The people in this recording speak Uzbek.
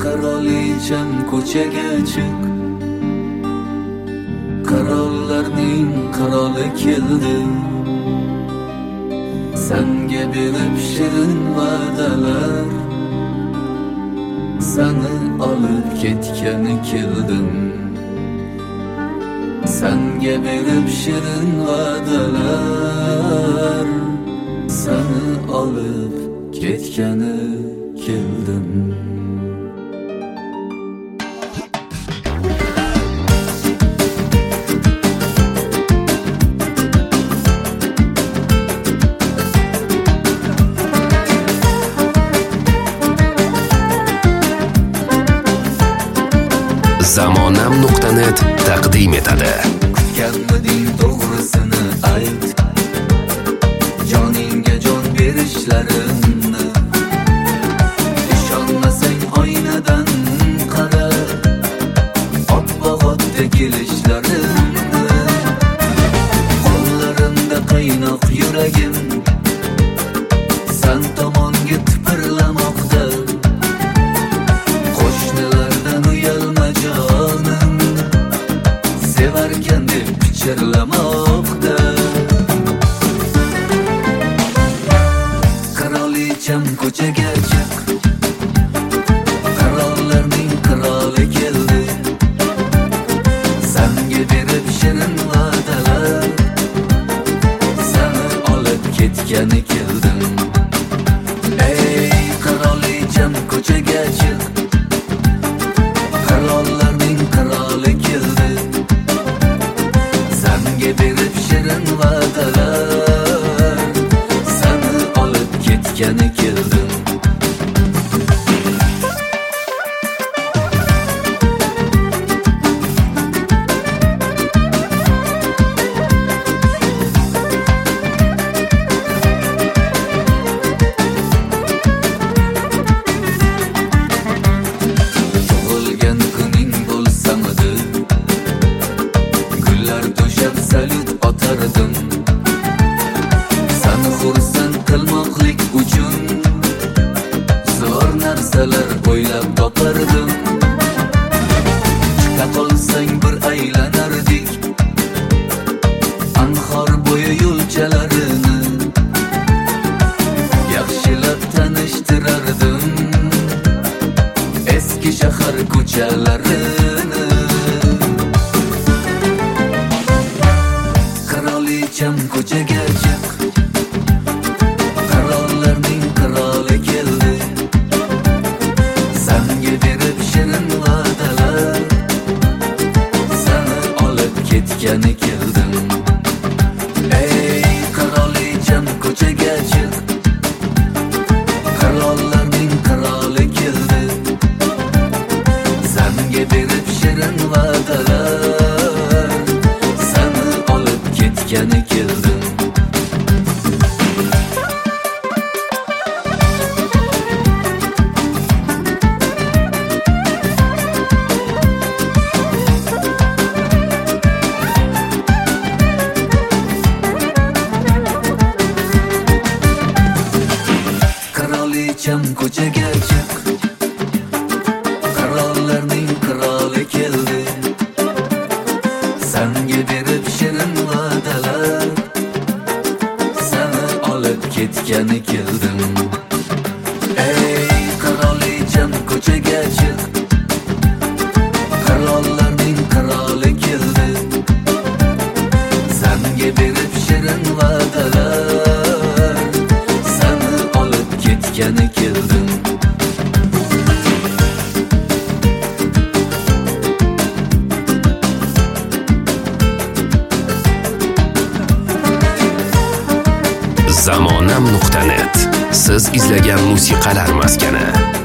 Qirolicham ko'chaga chiq, qirollarning qiroli keldi. Senga berib shirin va'dalar, seni olib ketgani keldim. Senga berib shirin va'dalar, seni olib ketgani keldim. Zamonam.net taqdim etadi. Kutganmiding to'g'risini ayt, joningga jon berishlarimni. Ishonmasang oynadan qara, oppoq-otda kelishlarimni. Qo'llarimda qaynoq yuragim sen tomonga tipirlamoqda. Qo'shnilardan uyalma jonim, sevarkan deb pichirlamoqda. Qirolicham ko'chaga chiq, qirollarning qiroli keldi. Senga berib shirin va'dalar, seni olib ketgani keldim. Ey qirolicham ko'chaga chiq, qirollarning qiroli keldi. Senga berib shirin va'dalar, seni olib ketgani keldim. Tug'ilgan kuning bo'lsamidi, gullar to'shab salut otardim. Seni xursand qilmoqlik uchun zo'r narsalar o'ylab topardim. Chiqa qolsang bir aylanardik anhor bo'yi yo'lchalarini. Yaxshilab tanishtirardim eski shahar ko'chalarini. Qirolicham ko'chaga chiq, qirollarning qiroli keldi. Senga berib shirin va'dalar, seni olib ketgani keldim. Ey qirolicham ko'chaga chiq, qirollarning qiroli keldi. Senga berib shirin va'dalar, seni olib ketgani keldim. Qirolicham ko'chaga chiq, qirollarning qiroli keldi. Senga berib shirin va'dalar, seni olib ketgani keldim. Ey qirolicham ko'chaga chiq, qirollarning qiroli keldi. Senga berib shirin va'dalar, seni olib ketgani keldim. Zamonam.net siz izlagan musiqalar maskani.